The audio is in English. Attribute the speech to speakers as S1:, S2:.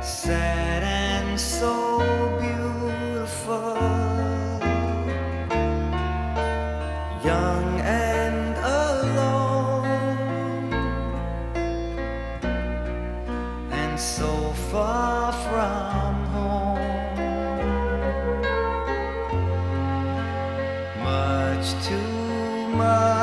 S1: sad and so beautiful, young and alone, and so far from home, much too much